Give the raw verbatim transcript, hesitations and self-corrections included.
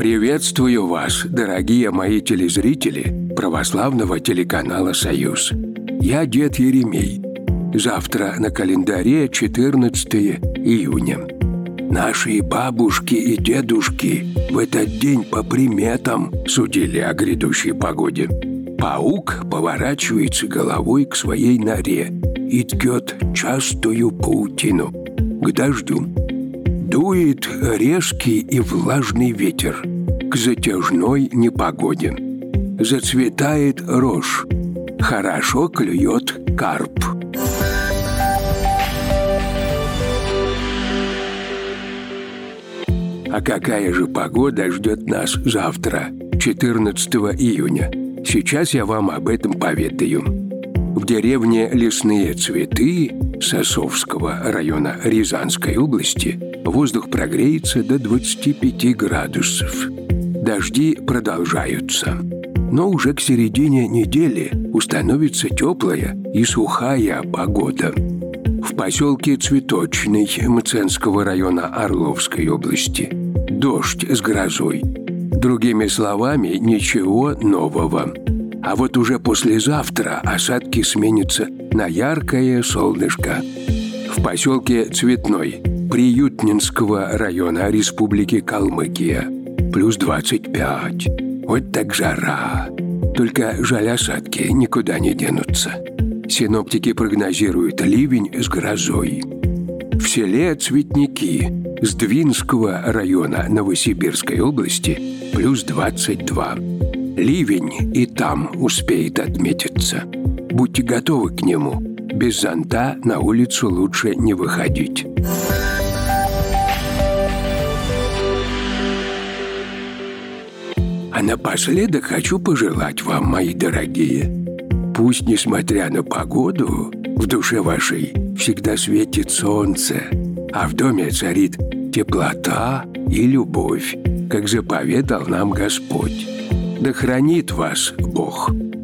Приветствую вас, дорогие мои телезрители православного телеканала «Союз». Я дед Еремей. Завтра на календаре четырнадцатое июня. Наши бабушки и дедушки в этот день по приметам судили о грядущей погоде. Паук поворачивается головой к своей норе и ткет частую паутину к дождю. Дует резкий и влажный ветер к затяжной непогоде. Зацветает рожь, хорошо клюет карп. А какая же погода ждет нас завтра, четырнадцатого июня? Сейчас я вам об этом поведаю. В деревне Лесные Цветы Сосовского района Рязанской области воздух прогреется до двадцати пяти градусов. Дожди продолжаются. Но уже к середине недели установится теплая и сухая погода. В поселке Цветочный Мценского района Орловской области дождь с грозой. Другими словами, ничего нового. А вот уже послезавтра осадки сменятся на яркое солнышко. В поселке Цветной Приютнинского района Республики Калмыкия плюс двадцать пять. Вот так жара. Только жаль, осадки никуда не денутся. Синоптики прогнозируют ливень с грозой. В селе Цветники Сдвинского района Новосибирской области плюс двадцать два. Ливень и там успеет отметиться. Будьте готовы к нему. Без зонта на улицу лучше не выходить. А напоследок хочу пожелать вам, мои дорогие, пусть, несмотря на погоду, в душе вашей всегда светит солнце, а в доме царит теплота и любовь, как заповедал нам Господь. Да хранит вас Бог.